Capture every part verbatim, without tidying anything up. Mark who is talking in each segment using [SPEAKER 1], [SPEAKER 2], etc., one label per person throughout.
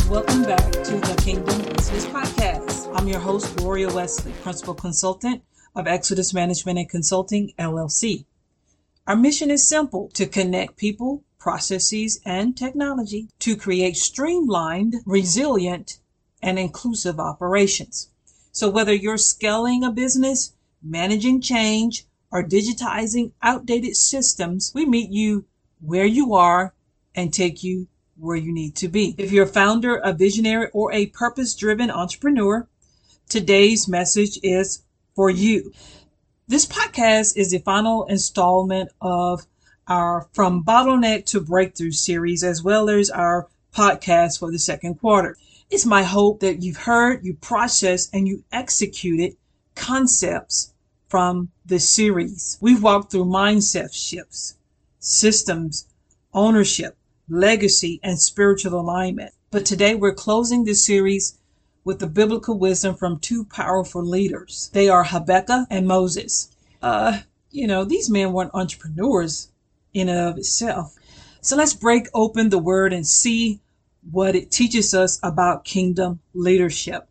[SPEAKER 1] Welcome back to the Kingdom Business Podcast. I'm your host, Gloria Wesley, Principal Consultant of Exodus Management and Consulting, L L C. Our mission is simple: to connect people, processes, and technology to create streamlined, resilient, and inclusive operations. So whether you're scaling a business, managing change, or digitizing outdated systems, we meet you where you are and take you where you need to be. If you're a founder, a visionary, or a purpose-driven entrepreneur, today's message is for you. This podcast is the final installment of our From Bottleneck to Breakthrough series, as well as our podcast for the second quarter. It's my hope that you've heard, you processed, and you executed concepts from this series. We've walked through mindset shifts, systems, ownership, legacy, and spiritual alignment. But today we're closing this series with the biblical wisdom from two powerful leaders. They are Habakkuk and Moses. Uh, you know, these men weren't entrepreneurs in and of itself. So let's break open the word and see what it teaches us about kingdom leadership.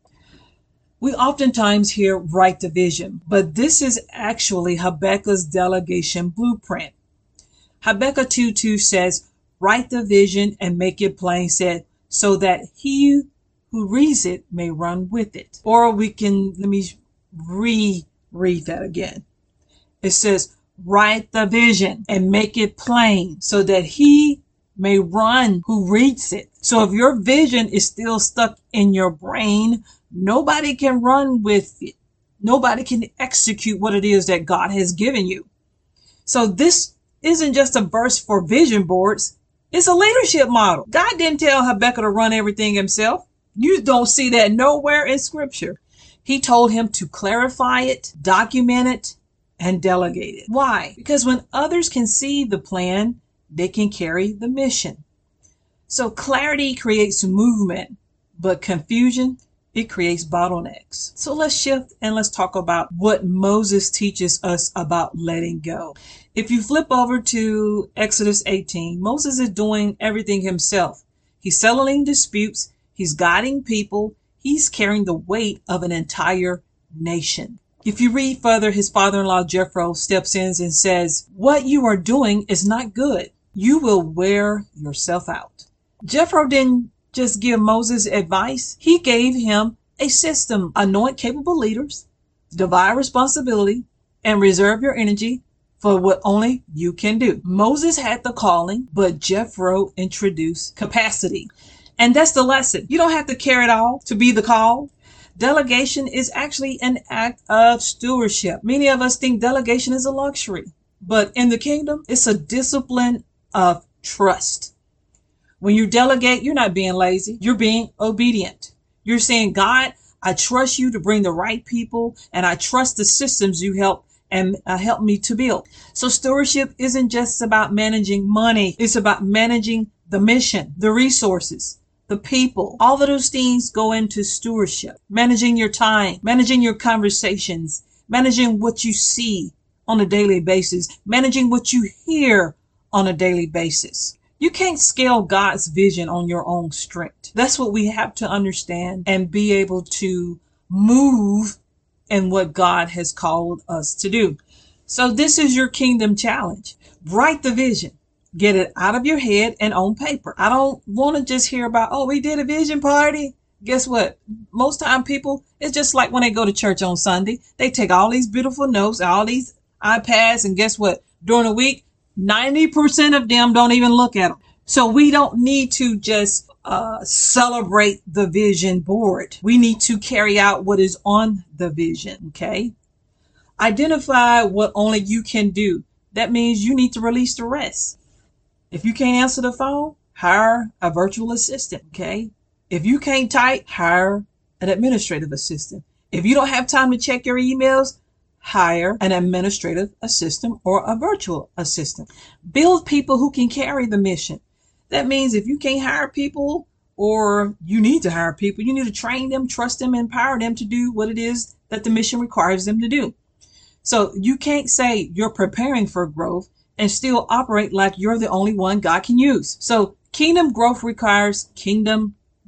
[SPEAKER 1] We oftentimes hear write the vision, but this is actually Habakkuk's delegation blueprint. Habakkuk two two says, write the vision and make it plain, said, so that he who reads it may run with it. Or we can, let me reread that again. It says, write the vision and make it plain so that he may run who reads it. So if your vision is still stuck in your brain, nobody can run with it. Nobody can execute what it is that God has given you. So this isn't just a verse for vision boards. It's a leadership model. God didn't tell Habakkuk to run everything himself. You don't see that nowhere in scripture. He told him to clarify it, document it, and delegate it. Why? Because when others can see the plan, they can carry the mission. So clarity creates movement, but confusion, it creates bottlenecks. So let's shift and let's talk about what Moses teaches us about letting go. If you flip over to Exodus eighteen, Moses is doing everything himself. He's settling disputes. He's guiding people. He's carrying the weight of an entire nation. If you read further, his father-in-law Jethro steps in and says, what you are doing is not good. You will wear yourself out. Jethro didn't just give Moses advice. He gave him a system. Anoint capable leaders, divide responsibility, and reserve your energy for what only you can do. Moses had the calling, but Jethro introduced capacity. And that's the lesson. You don't have to carry it all to be the call. Delegation is actually an act of stewardship. Many of us think delegation is a luxury, but in the kingdom, it's a discipline of trust. When you delegate, you're not being lazy. You're being obedient. You're saying, God, I trust you to bring the right people, and I trust the systems you help and uh, help me to build. So stewardship isn't just about managing money. It's about managing the mission, the resources, the people. All of those things go into stewardship. Managing your time, managing your conversations, managing what you see on a daily basis, managing what you hear on a daily basis. You can't scale God's vision on your own strength. That's what we have to understand and be able to move in what God has called us to do. So this is your kingdom challenge. Write the vision. Get it out of your head and on paper. I don't want to just hear about, oh, we did a vision party. Guess what? Most time people, it's just like when they go to church on Sunday. They take all these beautiful notes, all these iPads, and guess what? During the week, ninety percent of them don't even look at them. So we don't need to just uh, celebrate the vision board. We need to carry out what is on the vision. Okay. Identify what only you can do. That means you need to release the rest. If you can't answer the phone, hire a virtual assistant. Okay. If you can't type, hire an administrative assistant. If you don't have time to check your emails, hire an administrative assistant or a virtual assistant. Build people who can carry the mission. That means if you can't hire people, or you need to hire people, you need to train them, trust them, empower them to do what it is that the mission requires them to do. So you can't say you're preparing for growth and still operate like you're the only one God can use. So kingdom growth requires kingdom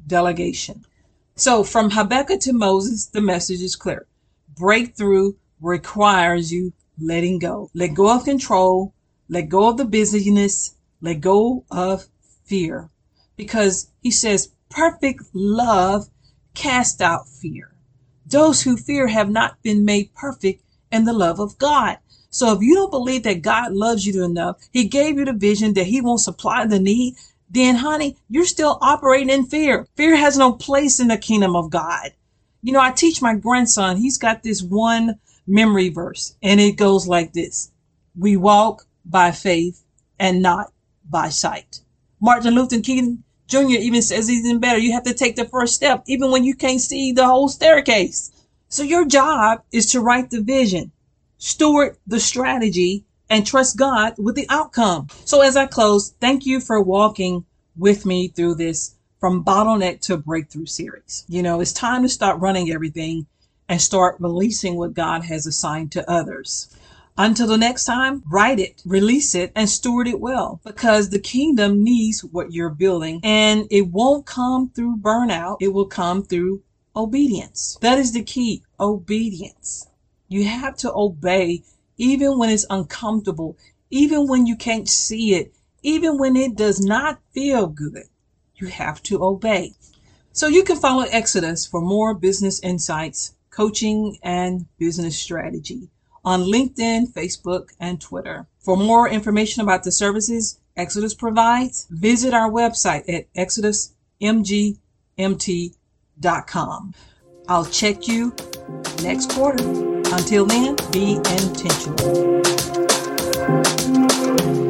[SPEAKER 1] delegation. So from Habakkuk to Moses, the message is clear. Breakthrough requires you letting go. Let go of control. Let go of the busyness. Let go of fear. Because he says, perfect love casts out fear. Those who fear have not been made perfect in the love of God. So if you don't believe that God loves you enough, he gave you the vision that he won't supply the need, then honey, you're still operating in fear. Fear has no place in the kingdom of God. You know, I teach my grandson, he's got this one memory verse, and it goes like this. We walk by faith and not by sight. Martin Luther King Junior even says even better. You have to take the first step, even when you can't see the whole staircase. So your job is to write the vision, steward the strategy, and trust God with the outcome. So as I close, thank you for walking with me through this From Bottleneck to Breakthrough series. You know, it's time to stop running everything and start releasing what God has assigned to others. Until the next time, write it, release it, and steward it well, because the kingdom needs what you're building, and it won't come through burnout. It will come through obedience. That is the key, obedience. You have to obey even when it's uncomfortable, even when you can't see it, even when it does not feel good. You have to obey. So you can follow Exodus for more business insights, coaching, and business strategy on LinkedIn, Facebook, and Twitter. For more information about the services Exodus provides, visit our website at exodus m g m t dot com. I'll check you next quarter. Until then, be intentional.